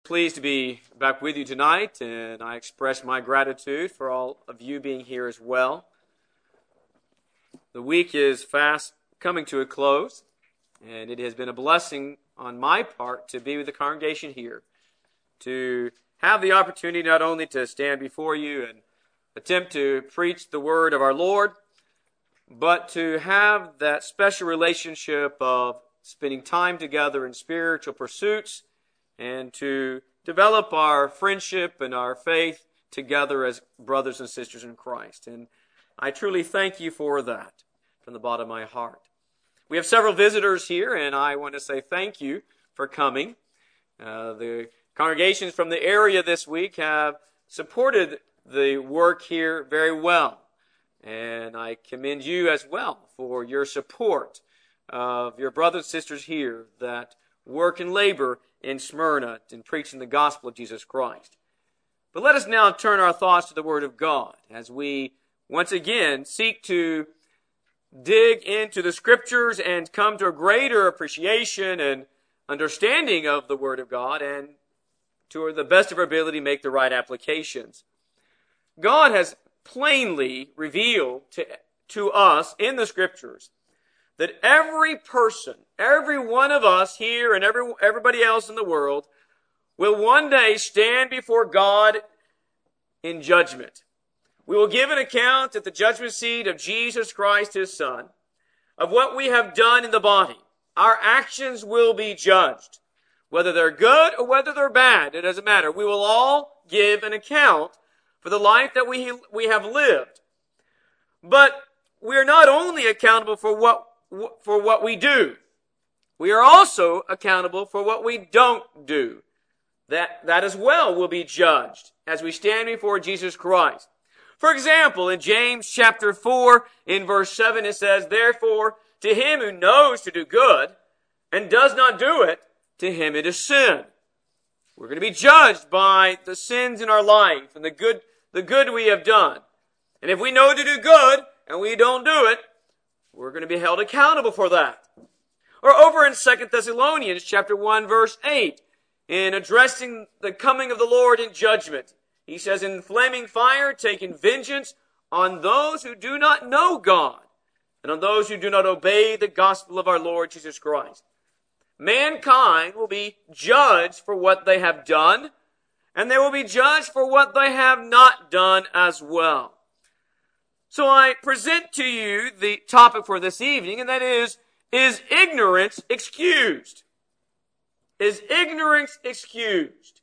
pleased to be back with you tonight, and I express my gratitude for all of you being here as well. The week is fast coming to a close, and it has been a blessing on my part to be with the congregation here, to have the opportunity not only to stand before you and attempt to preach the word of our Lord, but to have that special relationship of spending time together in spiritual pursuits and to develop our friendship and our faith together as brothers and sisters in Christ. And I truly thank you for that from the bottom of my heart. We have several visitors here, and I want to say thank you for coming. The congregations from the area this week have supported the work here very well. And I commend you as well for your support of your brothers and sisters here that work and labor in Smyrna in preaching the gospel of Jesus Christ. But let us now turn our thoughts to the Word of God as we once again seek to dig into the Scriptures and come to a greater appreciation and understanding of the Word of God, and to the best of our ability make the right applications. God has plainly revealed to us in the Scriptures that every person, every one of us here and everybody else in the world will one day stand before God in judgment. We will give an account at the judgment seat of Jesus Christ, His Son, of what we have done in the body. Our actions will be judged. Whether they're good or whether they're bad, it doesn't matter. We will all give an account for the life that we have lived. But we are not only accountable for what we do, we are also accountable for what we don't do. That as well will be judged as we stand before Jesus Christ. For example, in James chapter 4, in verse 7, it says, "Therefore, to him who knows to do good and does not do it, to him it is sin." We're going to be judged by the sins in our life and the good we have done. And if we know to do good and we don't do it, we're going to be held accountable for that. Or over in 2 Thessalonians chapter 1, verse 8, in addressing the coming of the Lord in judgment, he says, "In flaming fire, taking vengeance on those who do not know God and on those who do not obey the gospel of our Lord Jesus Christ." Mankind will be judged for what they have done, and they will be judged for what they have not done as well. So I present to you the topic for this evening, and that is ignorance excused? Is ignorance excused?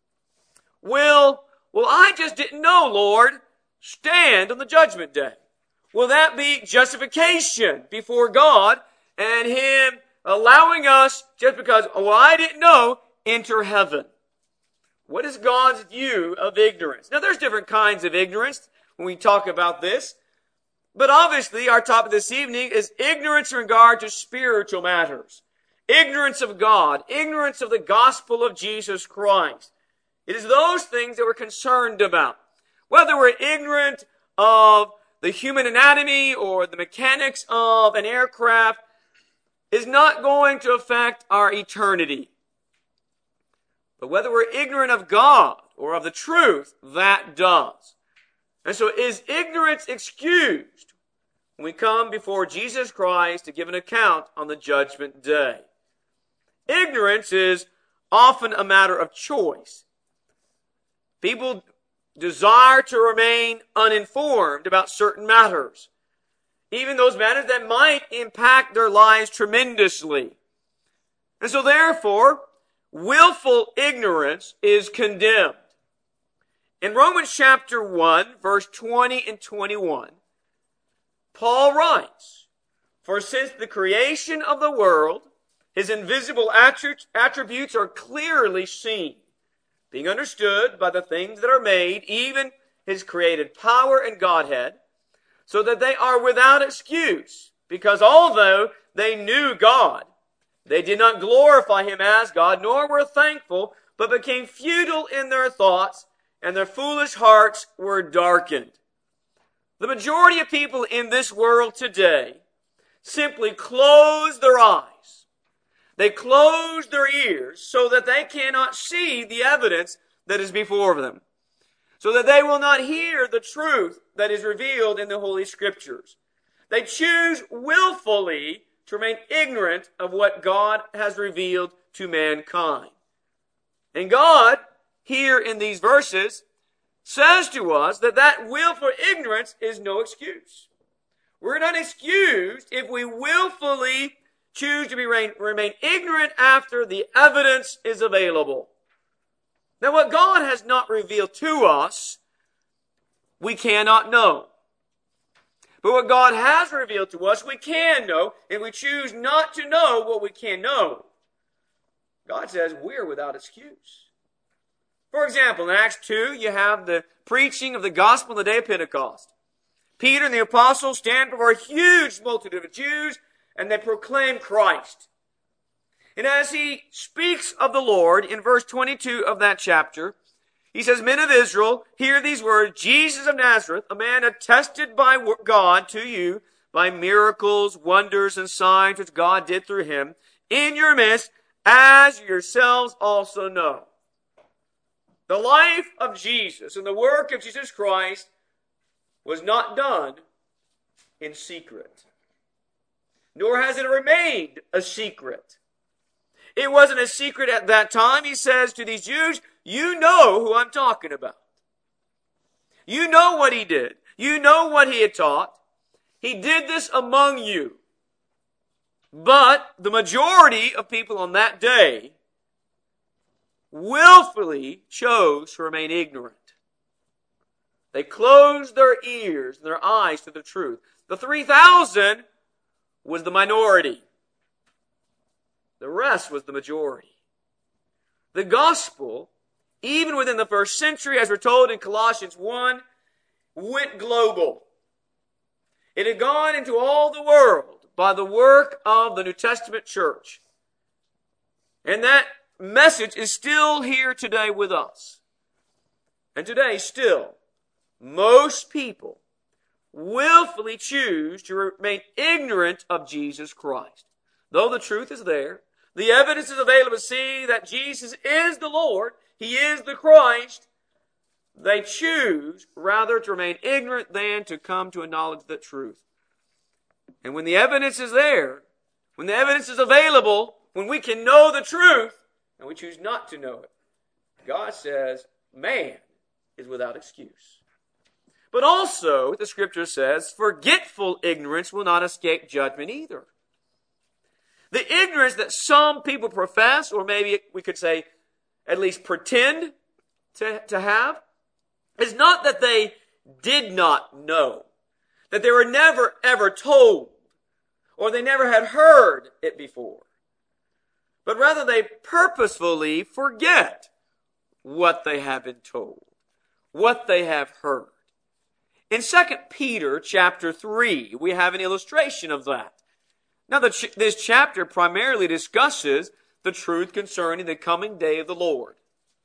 Will I just didn't know, Lord, stand on the judgment day? Will that be justification before God and Him allowing us, just because, I didn't know, enter heaven? What is God's view of ignorance? Now, there's different kinds of ignorance when we talk about this. But obviously, our topic this evening is ignorance in regard to spiritual matters. Ignorance of God. Ignorance of the gospel of Jesus Christ. It is those things that we're concerned about. Whether we're ignorant of the human anatomy or the mechanics of an aircraft is not going to affect our eternity. But whether we're ignorant of God or of the truth, that does. And so is ignorance excused when we come before Jesus Christ to give an account on the judgment day? Ignorance is often a matter of choice. People desire to remain uninformed about certain matters, even those matters that might impact their lives tremendously. And so therefore, willful ignorance is condemned. In Romans chapter 1, verse 20 and 21, Paul writes, "For since the creation of the world, His invisible attributes are clearly seen, being understood by the things that are made, even His created power and Godhead, so that they are without excuse, because although they knew God, they did not glorify Him as God, nor were thankful, but became futile in their thoughts, and their foolish hearts were darkened." The majority of people in this world today simply close their eyes. They close their ears so that they cannot see the evidence that is before them, so that they will not hear the truth that is revealed in the Holy Scriptures. They choose willfully to remain ignorant of what God has revealed to mankind. And God, here in these verses, says to us that willful ignorance is no excuse. We're not excused if we willfully choose to remain ignorant after the evidence is available. Now, what God has not revealed to us, we cannot know. But what God has revealed to us, we can know, and we choose not to know what we can know. God says we're without excuse. For example, in Acts 2, you have the preaching of the gospel on the day of Pentecost. Peter and the apostles stand before a huge multitude of Jews, and they proclaim Christ. And as he speaks of the Lord in verse 22 of that chapter, he says, "Men of Israel, hear these words, Jesus of Nazareth, a man attested by God to you by miracles, wonders, and signs which God did through him in your midst, as yourselves also know." The life of Jesus and the work of Jesus Christ was not done in secret, nor has it remained a secret. It wasn't a secret at that time. He says to these Jews, you know who I'm talking about. You know what he did. You know what he had taught. He did this among you. But the majority of people on that day willfully chose to remain ignorant. They closed their ears and their eyes to the truth. The 3,000 was the minority. The rest was the majority. The gospel, even within the first century, as we're told in Colossians 1, went global. It had gone into all the world by the work of the New Testament church. And that message is still here today with us. And today, still, most people willfully choose to remain ignorant of Jesus Christ. Though the truth is there, the evidence is available to see that Jesus is the Lord, He is the Christ, they choose rather to remain ignorant than to come to a knowledge of the truth. And when the evidence is there, when the evidence is available, when we can know the truth, and we choose not to know it, God says, man is without excuse. But also, the Scripture says, forgetful ignorance will not escape judgment either. The ignorance that some people profess, or maybe we could say at least pretend to have, is not that they did not know, that they were never ever told, or they never had heard it before. But rather they purposefully forget what they have been told, what they have heard. In 2 Peter chapter 3, we have an illustration of that. Now, this chapter primarily discusses the truth concerning the coming day of the Lord.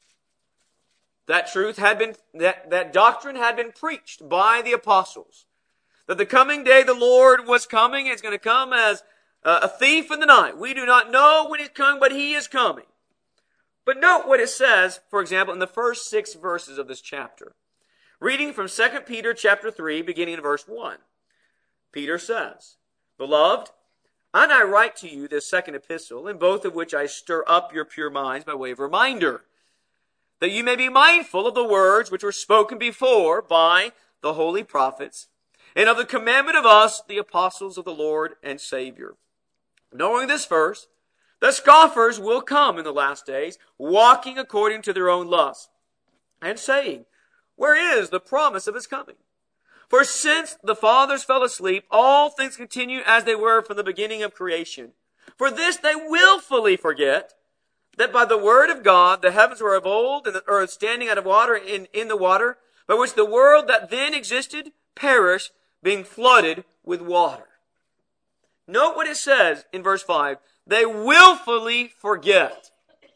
That truth had been, that doctrine had been preached by the apostles. That the coming day of the Lord was coming. It's going to come as a thief in the night. We do not know when He's coming, but He is coming. But note what it says, for example, in the first 6 verses of this chapter. Reading from 2 Peter chapter 3, beginning in verse 1. Peter says, "Beloved, and I write to you this second epistle, in both of which I stir up your pure minds by way of reminder, that you may be mindful of the words which were spoken before by the holy prophets, and of the commandment of us, the apostles of the Lord and Savior. Knowing this first, that scoffers will come in the last days, walking according to their own lusts, and saying, where is the promise of His coming? For since the fathers fell asleep, all things continue as they were from the beginning of creation. For this they willfully forget, that by the word of God the heavens were of old, and the earth standing out of water in the water, by which the world that then existed perished, being flooded with water." Note what it says in verse 5. They willfully forget.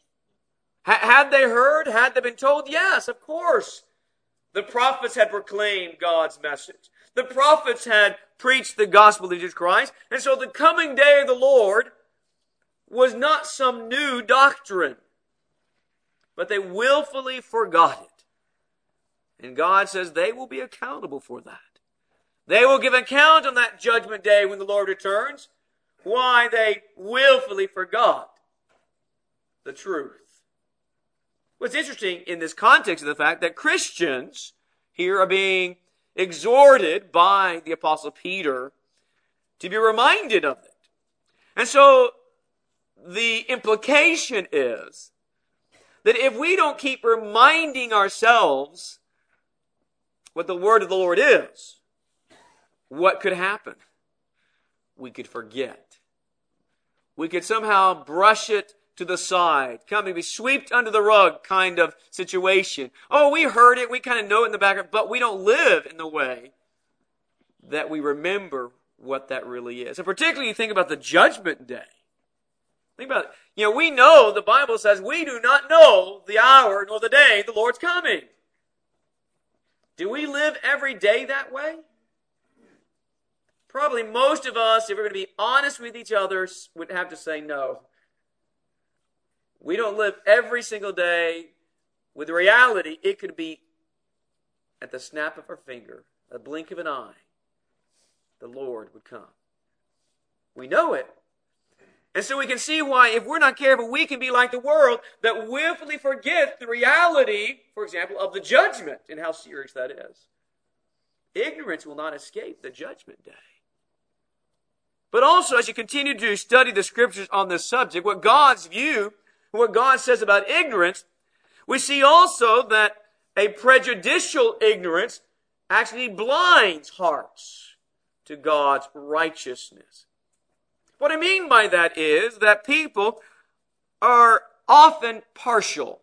Had they heard? Had they been told? Yes, of course. The prophets had proclaimed God's message. The prophets had preached the gospel of Jesus Christ. And so the coming day of the Lord was not some new doctrine, but they willfully forgot it. And God says they will be accountable for that. They will give account on that judgment day when the Lord returns, why they willfully forgot the truth. What's interesting in this context is the fact that Christians here are being exhorted by the Apostle Peter to be reminded of it. And so the implication is that if we don't keep reminding ourselves what the word of the Lord is, what could happen? We could forget. We could somehow brush it to the side, come and be swept under the rug kind of situation. Oh, we heard it, we kind of know it in the background, but we don't live in the way that we remember what that really is. And particularly you think about the judgment day. Think about it. We know the Bible says we do not know the hour nor the day the Lord's coming. Do we live every day that way? Probably most of us, if we're going to be honest with each other, would have to say no. We don't live every single day with the reality it could be at the snap of our finger, a blink of an eye, the Lord would come. We know it. And so we can see why, if we're not careful, we can be like the world that willfully forgets the reality, for example, of the judgment and how serious that is. Ignorance will not escape the judgment day. But also, as you continue to study the Scriptures on this subject, what God's view, what God says about ignorance, we see also that a prejudicial ignorance actually blinds hearts to God's righteousness. What I mean by that is that people are often partial.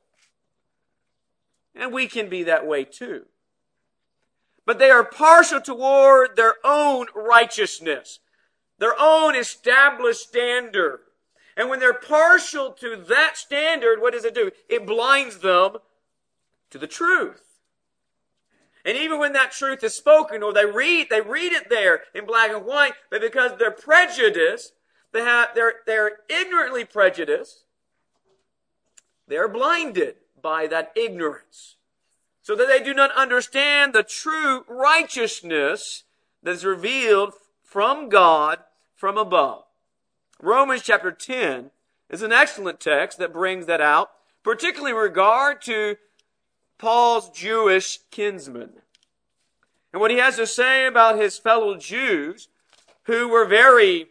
And we can be that way too. But they are partial toward their own righteousness, their own established standard. And when they're partial to that standard, what does it do? It blinds them to the truth. And even when that truth is spoken, or they read it there in black and white, but because they're prejudiced, they're ignorantly prejudiced, they're blinded by that ignorance, so that they do not understand the true righteousness that is revealed from God from above. Romans chapter 10 is an excellent text that brings that out, particularly in regard to Paul's Jewish kinsmen. And what he has to say about his fellow Jews who were very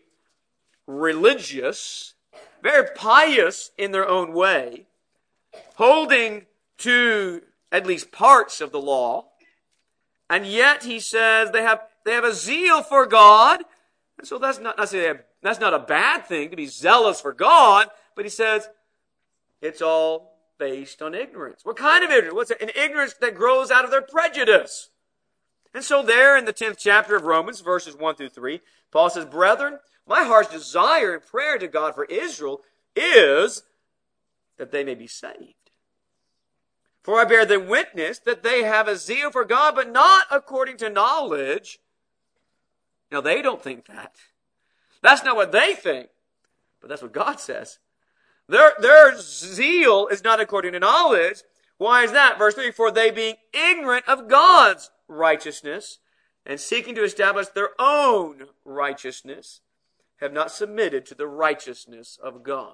religious, very pious in their own way, holding to at least parts of the law, and yet he says they have a zeal for God, and so that's not a bad thing to be zealous for God, but he says it's all based on ignorance. What kind of ignorance? What's it? An ignorance that grows out of their prejudice. And so there in the 10th chapter of Romans, verses 1 through 3, Paul says, "Brethren, my heart's desire and prayer to God for Israel is that they may be saved. For I bear them witness that they have a zeal for God, but not according to knowledge." Now, they don't think that. That's not what they think, but that's what God says. Their zeal is not according to knowledge. Why is that? Verse 3, "For they being ignorant of God's righteousness and seeking to establish their own righteousness, have not submitted to the righteousness of God."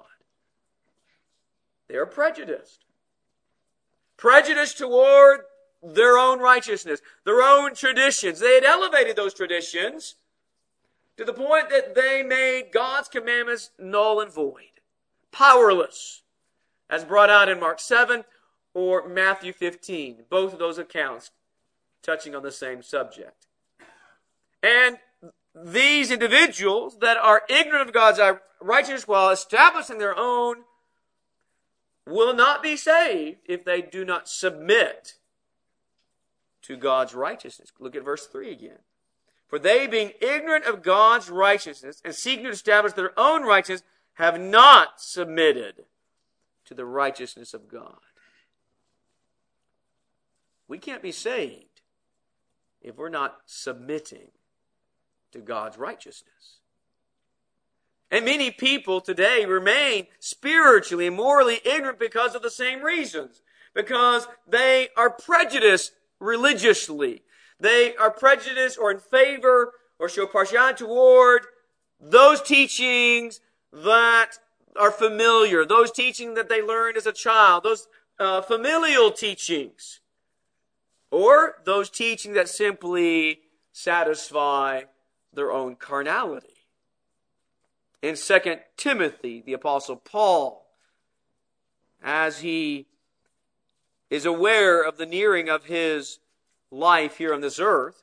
They are prejudiced. Prejudiced toward their own righteousness, their own traditions. They had elevated those traditions to the point that they made God's commandments null and void, powerless, as brought out in Mark 7 or Matthew 15. Both of those accounts touching on the same subject. And these individuals that are ignorant of God's righteousness while establishing their own will not be saved if they do not submit to God's righteousness. Look at verse 3 again. "For they, being ignorant of God's righteousness and seeking to establish their own righteousness, have not submitted to the righteousness of God." We can't be saved if we're not submitting to God's righteousness. And many people today remain spiritually and morally ignorant because of the same reasons. Because they are prejudiced religiously. They are prejudiced or in favor or show partiality toward those teachings that are familiar, those teachings that they learned as a child, those familial teachings, or those teachings that simply satisfy their own carnality. In 2 Timothy, the Apostle Paul, as he is aware of the nearing of his life here on this earth,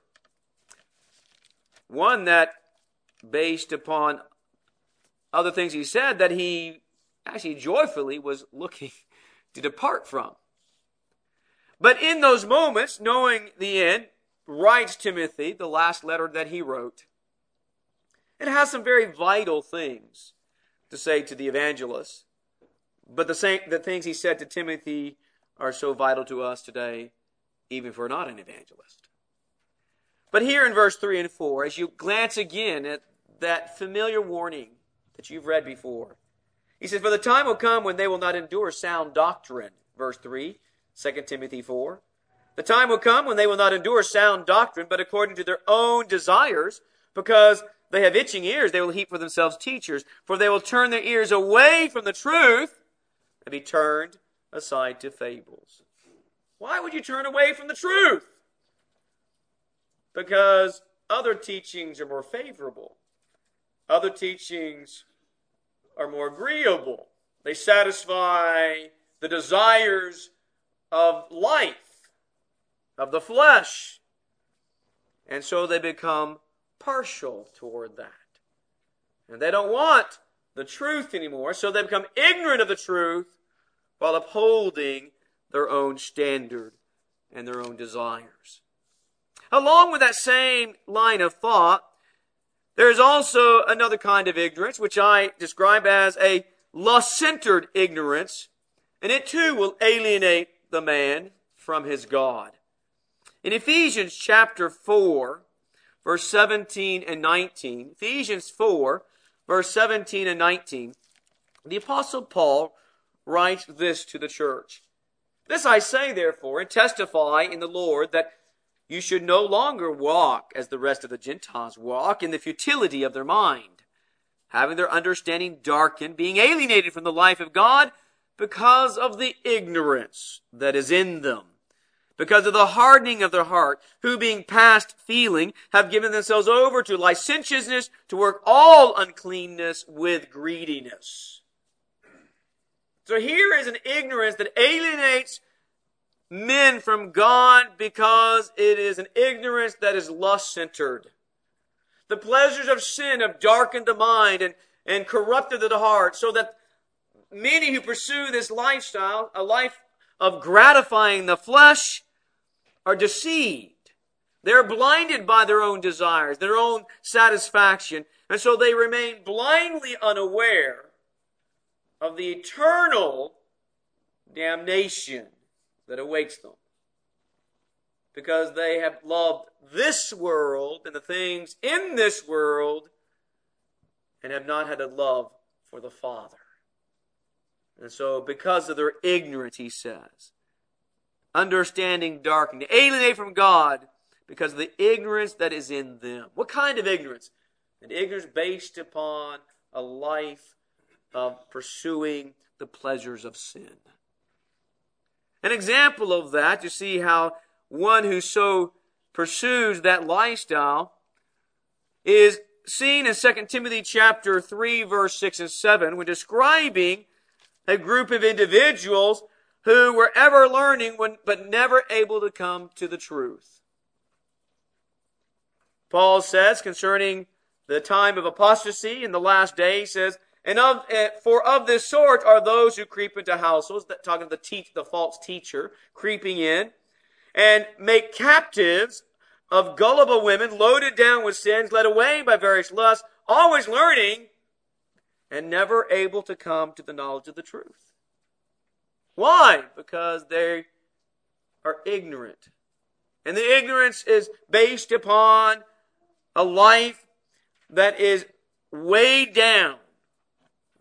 one that, based upon other things he said, that he actually joyfully was looking to depart from. But in those moments, knowing the end, writes Timothy, the last letter that he wrote. It has some very vital things to say to the evangelist. But the things he said to Timothy are so vital to us today, even if we're not an evangelist. But here in verse 3 and 4, as you glance again at that familiar warning that you've read before, he says, "For the time will come when they will not endure sound doctrine." Verse 3, 2 Timothy 4. "The time will come when they will not endure sound doctrine, but according to their own desires, because they have itching ears, they will heap for themselves teachers. For they will turn their ears away from the truth and be turned aside to fables." Why would you turn away from the truth? Because other teachings are more favorable. Other teachings are more agreeable. They satisfy the desires of life, of the flesh. And so they become partial toward that. And they don't want the truth anymore, so they become ignorant of the truth while upholding their own standard and their own desires. Along with that same line of thought, there is also another kind of ignorance, which I describe as a lust-centered ignorance, and it too will alienate the man from his God. In Ephesians chapter 4, verse 17 and 19, Ephesians 4, verse 17 and 19, the Apostle Paul writes this to the church. "This I say, therefore, and testify in the Lord, that you should no longer walk as the rest of the Gentiles walk, in the futility of their mind, having their understanding darkened, being alienated from the life of God because of the ignorance that is in them, because of the hardening of their heart, who being past feeling have given themselves over to licentiousness, to work all uncleanness with greediness." So here is an ignorance that alienates men from God because it is an ignorance that is lust-centered. The pleasures of sin have darkened the mind and corrupted the heart, so that many who pursue this lifestyle, a life of gratifying the flesh, are deceived. They're blinded by their own desires, their own satisfaction, and so they remain blindly unaware of the eternal damnation that awaits them, because they have loved this world and the things in this world and have not had a love for the Father. And so because of their ignorance, he says, understanding darkened, alienated from God because of the ignorance that is in them. What kind of ignorance? An ignorance based upon a life of pursuing the pleasures of sin. An example of that, you see how one who so pursues that lifestyle is seen in 2 Timothy chapter 3, verse 6 and 7, when describing a group of individuals who were ever learning but never able to come to the truth. Paul says concerning the time of apostasy in the last day, he says, For of this sort are those who creep into households," talking to the false teacher, creeping in, "and make captives of gullible women, loaded down with sins, led away by various lusts, always learning, and never able to come to the knowledge of the truth." Why? Because they are ignorant. And the ignorance is based upon a life that is weighed down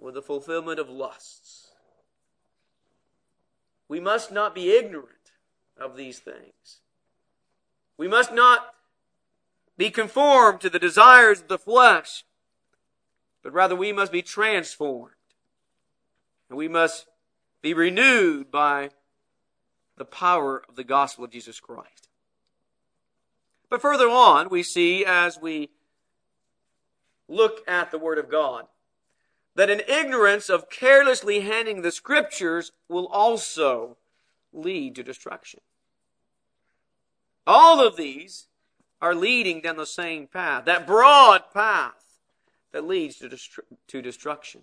with the fulfillment of lusts. We must not be ignorant of these things. We must not be conformed to the desires of the flesh, but rather we must be transformed. And we must be renewed by the power of the gospel of Jesus Christ. But further on, we see as we look at the Word of God, that an ignorance of carelessly handling the Scriptures will also lead to destruction. All of these are leading down the same path, that broad path that leads to destruction.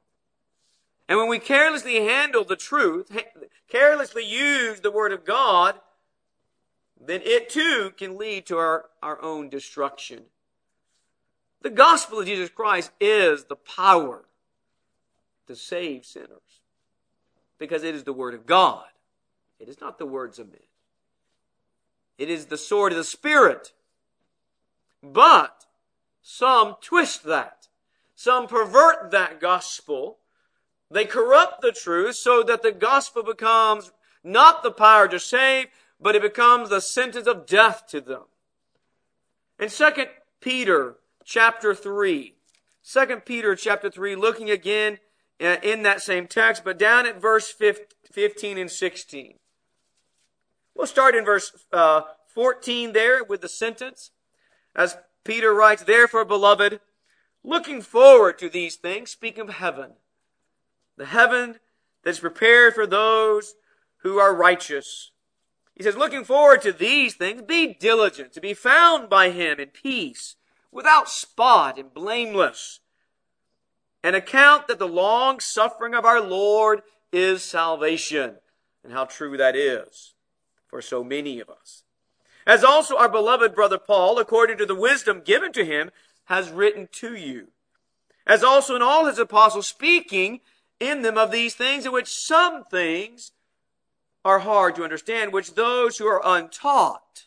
And when we carelessly handle the truth, carelessly use the Word of God, then it too can lead to our own destruction. The gospel of Jesus Christ is the power to save sinners, because it is the Word of God. It is not the words of men. It is the sword of the Spirit. But some twist that. Some pervert that gospel. They corrupt the truth so that the gospel becomes not the power to save, but it becomes the sentence of death to them. In 2 Peter chapter 3, 2 Peter chapter 3, looking again in that same text, but down at verse 15 and 16. We'll start in verse 14 there with the sentence. As Peter writes, "Therefore, beloved, looking forward to these things," speaking of heaven, the heaven that's prepared for those who are righteous. He says, looking forward to these things, be diligent to be found by Him in peace, without spot and blameless, and account that the long suffering of our Lord is salvation. And how true that is for so many of us. As also our beloved brother Paul, according to the wisdom given to him, has written to you. As also in all his apostles, speaking in them of these things, in which some things are hard to understand, which those who are untaught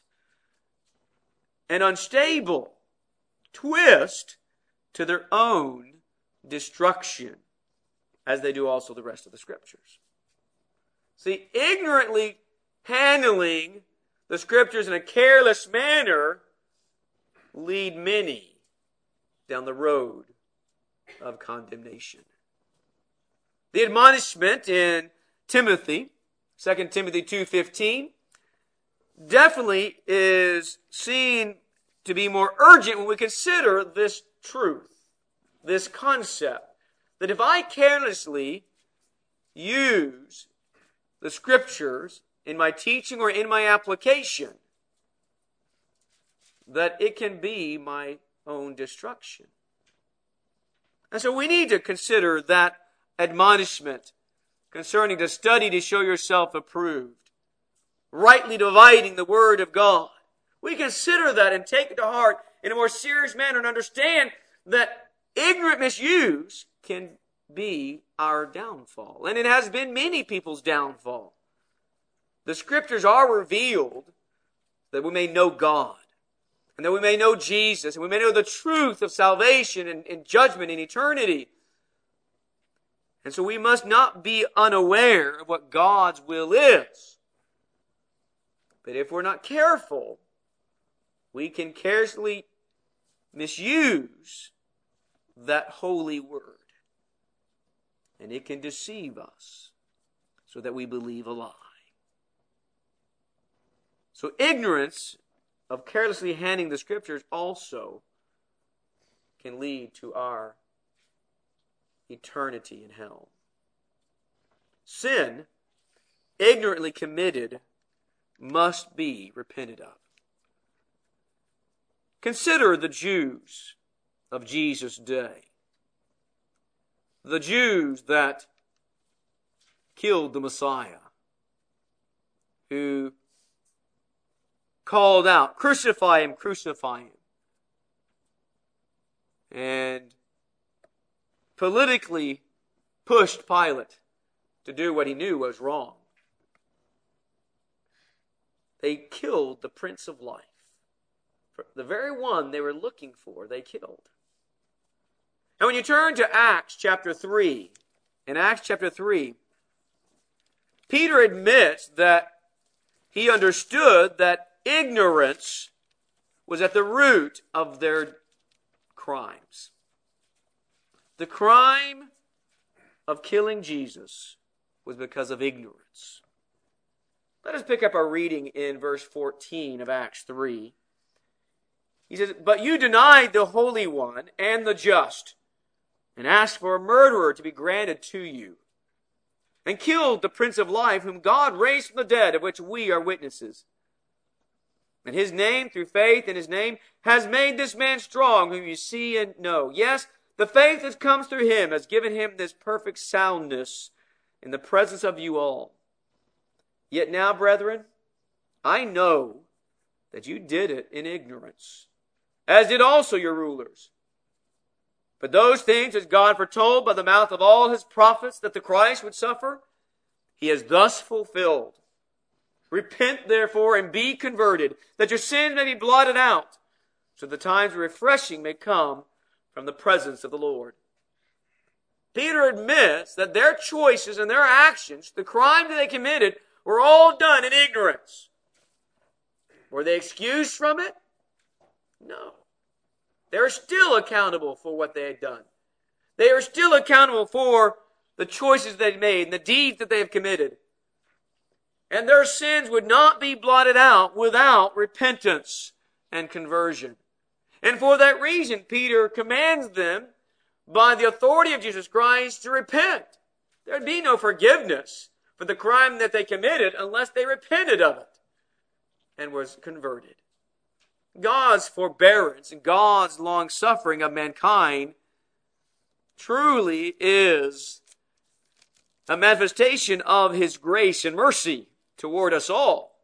and unstable twist to their own destruction, as they do also the rest of the Scriptures. See, ignorantly handling the Scriptures in a careless manner lead many down the road of condemnation. The admonishment in Timothy, 2 Timothy 2:15, definitely is seen to be more urgent when we consider this truth, this concept, that if I carelessly use the Scriptures in my teaching or in my application, that it can be my own destruction. And so we need to consider that admonishment concerning to study to show yourself approved, rightly dividing the Word of God. We consider that and take it to heart in a more serious manner and understand that ignorant misuse can be our downfall. And it has been many people's downfall. The Scriptures are revealed that we may know God, and that we may know Jesus, and we may know the truth of salvation and judgment in eternity. And so we must not be unaware of what God's will is. But if we're not careful, we can carelessly misuse that holy word. And it can deceive us so that we believe a lie. So ignorance of carelessly handling the Scriptures also can lead to our eternity in hell. Sin, ignorantly committed, must be repented of. Consider the Jews of Jesus' day. The Jews that killed the Messiah, who called out, "Crucify him, crucify him." And politically pushed Pilate to do what he knew was wrong. They killed the Prince of Life. The very one they were looking for, they killed. Now when you turn to Acts chapter 3, in Acts chapter 3, Peter admits that he understood that ignorance was at the root of their crimes. The crime of killing Jesus was because of ignorance. Let us pick up our reading in verse 14 of Acts 3. He says, "But you denied the Holy One and the just, and asked for a murderer to be granted to you, and killed the Prince of Life, whom God raised from the dead, of which we are witnesses. And his name, through faith in his name, has made this man strong, whom you see and know. Yes, the faith that comes through him has given him this perfect soundness in the presence of you all. Yet now, brethren, I know that you did it in ignorance, as did also your rulers. But those things which God foretold by the mouth of all his prophets that the Christ would suffer, he has thus fulfilled. Repent, therefore, and be converted, that your sins may be blotted out, so the times of refreshing may come from the presence of the Lord." Peter admits that their choices and their actions, the crime that they committed, were all done in ignorance. Were they excused from it? No. They are still accountable for what they had done. They are still accountable for the choices they made and the deeds that they have committed. And their sins would not be blotted out without repentance and conversion. And for that reason, Peter commands them, by the authority of Jesus Christ, to repent. There would be no forgiveness for the crime that they committed unless they repented of it and was converted. God's forbearance and God's long-suffering of mankind truly is a manifestation of his grace and mercy toward us all.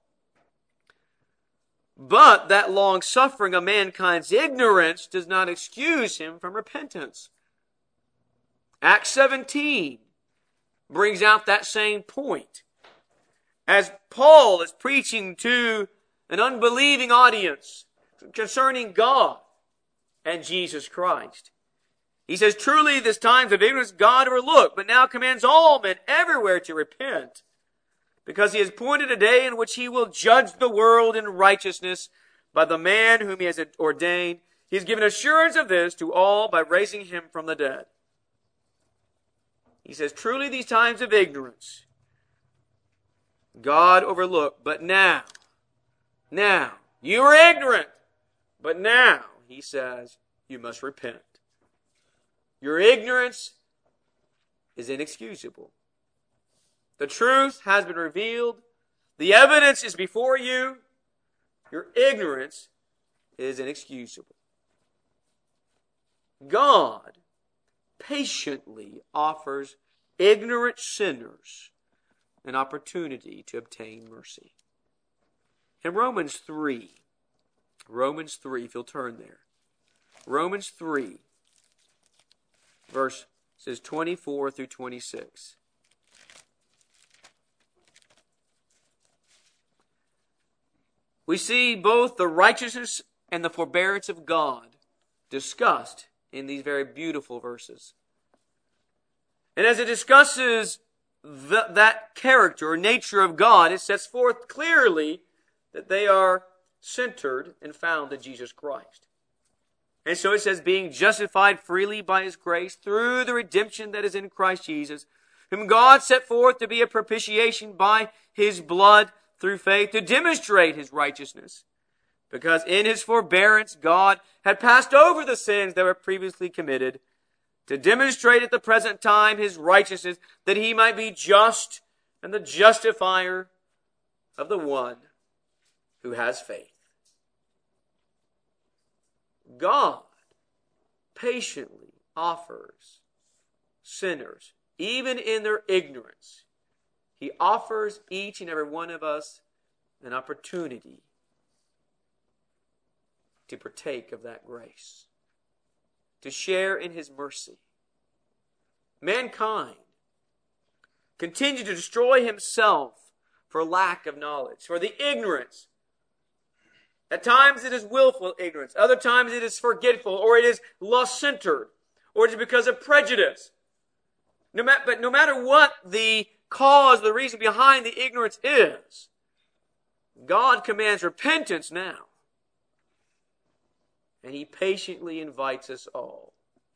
But that long-suffering of mankind's ignorance does not excuse him from repentance. Acts 17 brings out that same point. As Paul is preaching to an unbelieving audience concerning God and Jesus Christ, he says, "Truly this times of ignorance God overlooked, but now commands all men everywhere to repent, because he has appointed a day in which he will judge the world in righteousness by the man whom he has ordained. He has given assurance of this to all by raising him from the dead." He says, truly these times of ignorance God overlooked, but now, you were ignorant, but now, he says, you must repent. Your ignorance is inexcusable. The truth has been revealed. The evidence is before you. Your ignorance is inexcusable. God patiently offers ignorant sinners an opportunity to obtain mercy. In Romans 3, if you'll turn there. Romans 3, verses 24 through 26. We see both the righteousness and the forbearance of God discussed in these very beautiful verses. And as it discusses that character or nature of God, it sets forth clearly that they are centered and found in Jesus Christ. And so it says, being justified freely by his grace through the redemption that is in Christ Jesus, whom God set forth to be a propitiation by his blood through faith to demonstrate his righteousness. Because in his forbearance God had passed over the sins that were previously committed, to demonstrate at the present time his righteousness, that he might be just and the justifier of the one who has faith. God patiently offers sinners, even in their ignorance, he offers each and every one of us an opportunity to partake of that grace, to share in his mercy. Mankind continued to destroy himself for lack of knowledge, for the ignorance. At times it is willful ignorance. Other times it is forgetful, or it is lust-centered, or is it because of prejudice? But no matter what the cause, the reason behind the ignorance is, God commands repentance now. And He patiently invites us all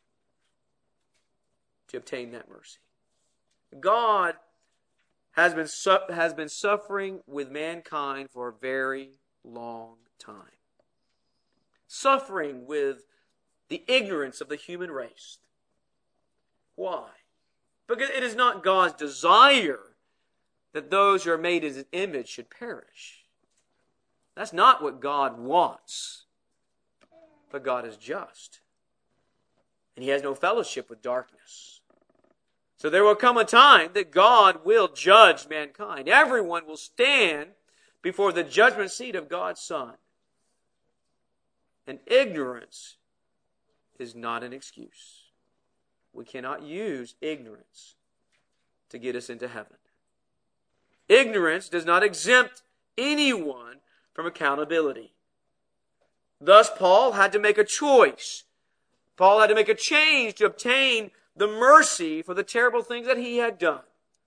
to obtain that mercy. God has been suffering with mankind for a very long time. Suffering with the ignorance of the human race. Why? Because it is not God's desire that those who are made in His image should perish. That's not what God wants. But God is just. And He has no fellowship with darkness. So there will come a time that God will judge mankind. Everyone will stand before the judgment seat of God's Son. And ignorance is not an excuse. We cannot use ignorance to get us into heaven. Ignorance does not exempt anyone from accountability. Thus, Paul had to make a choice. Paul had to make a change to obtain the mercy for the terrible things that he had done.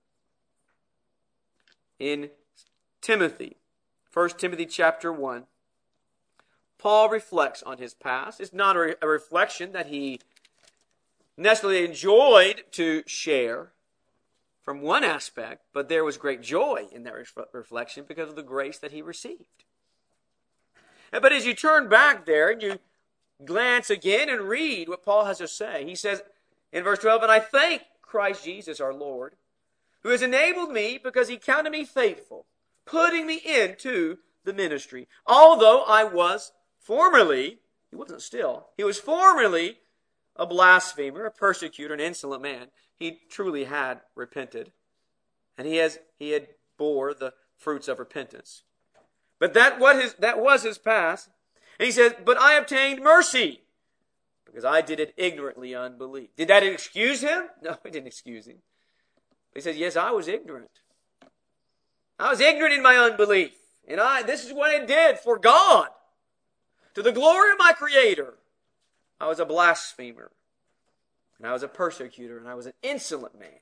In Timothy, 1 Timothy chapter 1, Paul reflects on his past. It's not a reflection that he necessarily enjoyed to share from one aspect, but there was great joy in that reflection because of the grace that he received. But as you turn back there and you glance again and read what Paul has to say, he says in verse 12, "And I thank Christ Jesus our Lord, who has enabled me because He counted me faithful, putting me into the ministry. Although I was formerly," he wasn't still, he was formerly a blasphemer, a persecutor, an insolent man. He truly had repented. And he had bore the fruits of repentance. But that was his past. And he says, "But I obtained mercy, because I did it ignorantly, unbelief." Did that excuse him? No, it didn't excuse him. He says, yes, I was ignorant. I was ignorant in my unbelief. And this is what I did for God. To the glory of my Creator. I was a blasphemer. And I was a persecutor. And I was an insolent man.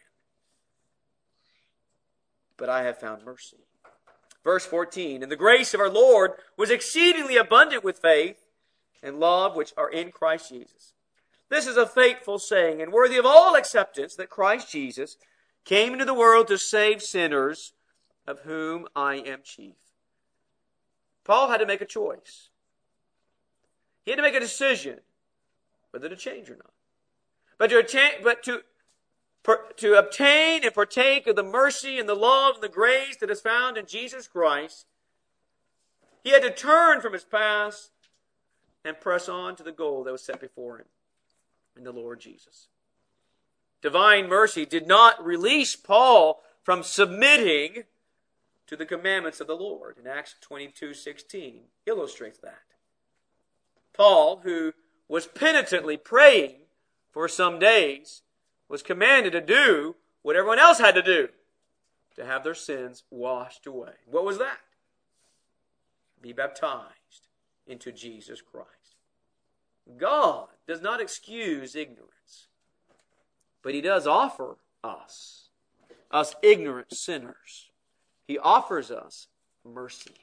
But I have found mercy. Verse 14, "And the grace of our Lord was exceedingly abundant with faith and love which are in Christ Jesus. This is a faithful saying and worthy of all acceptance, that Christ Jesus came into the world to save sinners, of whom I am chief." Paul had to make a choice. He had to make a decision whether to change or not. But to obtain and partake of the mercy and the love and the grace that is found in Jesus Christ, he had to turn from his past and press on to the goal that was set before him in the Lord Jesus. Divine mercy did not release Paul from submitting to the commandments of the Lord. In Acts 22:16 illustrates that. Paul, who was penitently praying for some days, was commanded to do what everyone else had to do, to have their sins washed away. What was that? Be baptized into Jesus Christ. God does not excuse ignorance, but He does offer us ignorant sinners, He offers us mercy.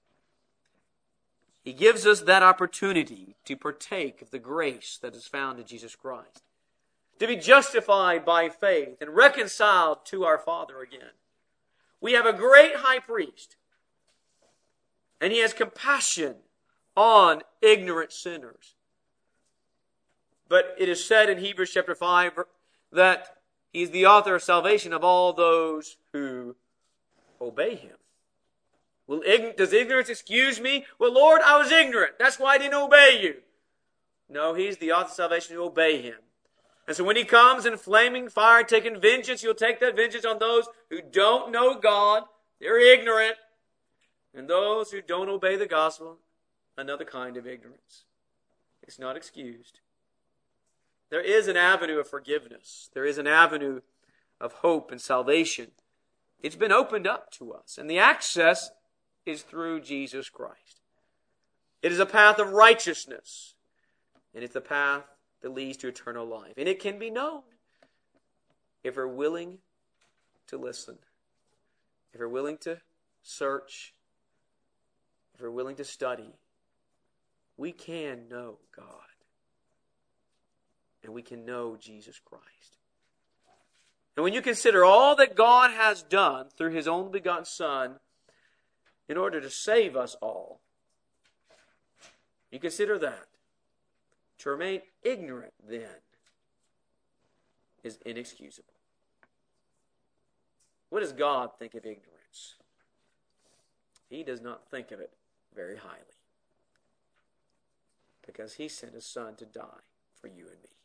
He gives us that opportunity to partake of the grace that is found in Jesus Christ, to be justified by faith and reconciled to our Father again. We have a great high priest, and He has compassion on ignorant sinners. But it is said in Hebrews chapter 5 that He is the author of salvation of all those who obey Him. Well, does ignorance excuse me? Well, Lord, I was ignorant. That's why I didn't obey You. No, He's the author of salvation who obey Him. And so when He comes in flaming fire taking vengeance, He'll take that vengeance on those who don't know God. They're ignorant. And those who don't obey the gospel, another kind of ignorance. It's not excused. There is an avenue of forgiveness. There is an avenue of hope and salvation. It's been opened up to us. And the access is through Jesus Christ. It is a path of righteousness. And it's a path that leads to eternal life. And it can be known if we're willing to listen, if we're willing to search, if we're willing to study. We can know God. And we can know Jesus Christ. And when you consider all that God has done through His only begotten Son in order to save us all, you consider that. To remain ignorant, then, is inexcusable. What does God think of ignorance? He does not think of it very highly, because He sent His Son to die for you and me.